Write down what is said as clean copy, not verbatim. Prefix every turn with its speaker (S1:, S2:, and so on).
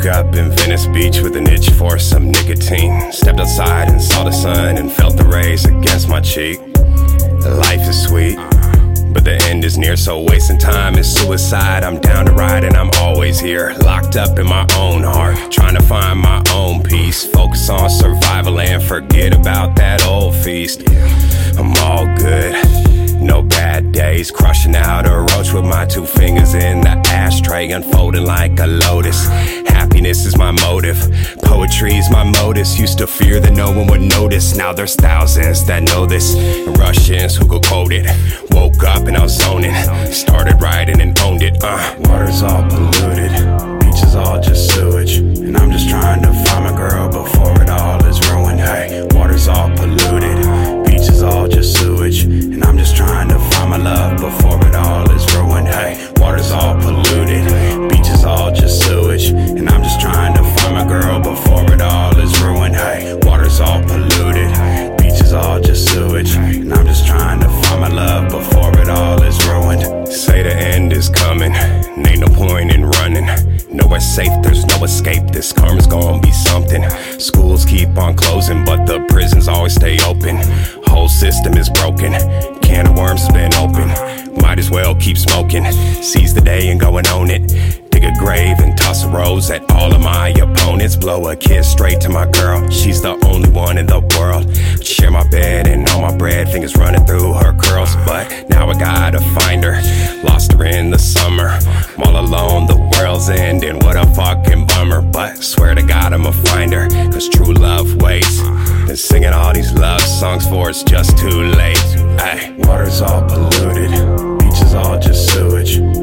S1: Woke up in Venice Beach with an itch for some nicotine. Stepped outside and saw the sun and felt the rays against my cheek. Life is sweet, but the end is near, so wasting time is suicide. I'm down to ride and I'm always here, locked up in my own heart, trying to find my own peace. Focus on survival and forget about that old feast. I'm all good, no bad days. Crushing out a roach with my 2 fingers in the ashtray, unfolding like a lotus. Happiness is my motive, poetry's my modus. Used to fear that no one would notice, now there's thousands that know this. Russians who could quote it. Woke up and I was zoning, started writing and owned it. Water's all polluted, beach is all just sewage, and I'm just trying to find my girl before it all is ruined. Hey, water's all polluted, beach is all just sewage, and I'm just trying to find my love before it all is ruined. Hey, water's all polluted, beach is all just sewage, and I'm just trying to find my girl before it all is ruined. Hey, water's all polluted, beach is all just sewage, and I'm just trying to find my love before it all is ruined. Say the end is coming, ain't no point in running. Nowhere safe, there's no escape, this karma's gonna be something. Schools keep on closing, but the prisons always stay open. Whole system is broken, can of worms has been open. Might as well keep smoking, seize the day and go and own it. Dig a grave and toss a rose at all of my opponents. Blow a kiss straight to my girl, she's the only one in the world. Share my bed and all my bread, fingers running through her curls. But now I gotta find her, lost her in the summer. I'm all alone, the world's ending, what a fucking bummer. But swear to God I'ma find her, cause true love waits. Been singing all these love songs for it's just too late. Ay. Water's all polluted, beach is all just sewage,